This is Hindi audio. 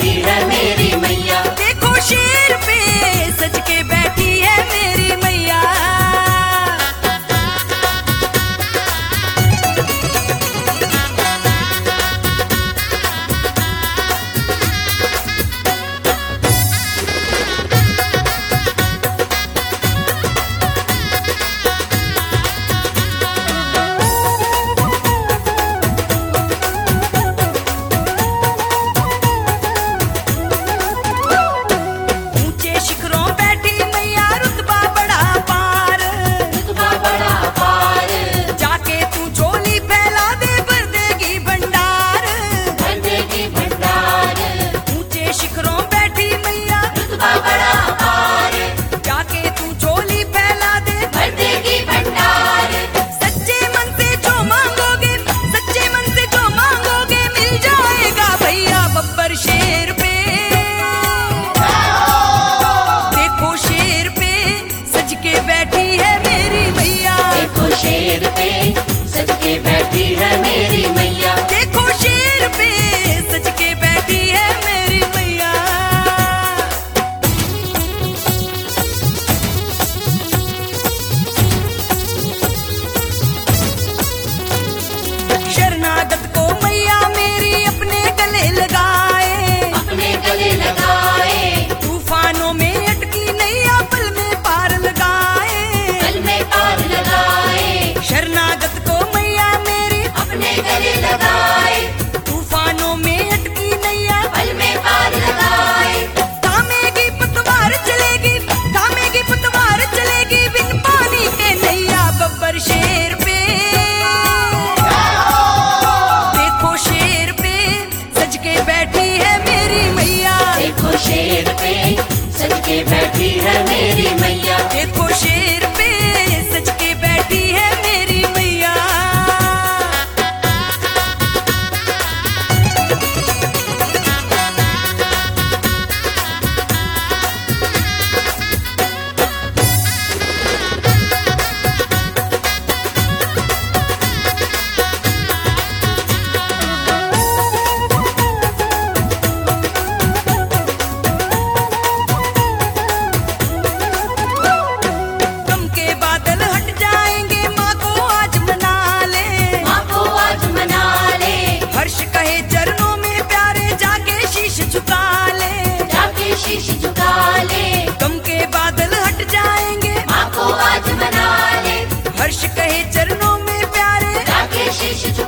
बैठी है मेरी मैया। देखो शेर पे सज के बैठी है मेरी मैया। शेर पे सज के बैठी है मेरी मैया। देखो शेर पे सज के बैठी है मेरी मैया। शरणागत को मैया मेरी अपने गले लगाए, अपने गले लगाए। तूफानों में अटकी नैया पल में पार लगाए, पल में पार लगाए। शरणागत को मैया मेरी अपने गले लगाए, तूफानों में अटकी नैया पल में पार लगाए। थामेगी पतवार चलेगी, थामेगी पतवार चलेगी, बिन पानी के नैया बब्बर शेर पे। देखो शेर पे सज के बैठी है मेरी मैया। देखो शेर पे सज के बैठी है मेरी मैया। देखो शेर पे सज के बैठी है मेरी मैया। गम के बादल हट जाएंगे, माँ को आज मना ले, माँ को आज मना ले। हर्ष कहे चरणों में प्यारे जाके शीश झुका ले, जाके शीश झुका ले। गम के बादल हट जाएंगे, माँ को आज मना ले। हर्ष कहे चरणों में प्यारे जाके शीश झुका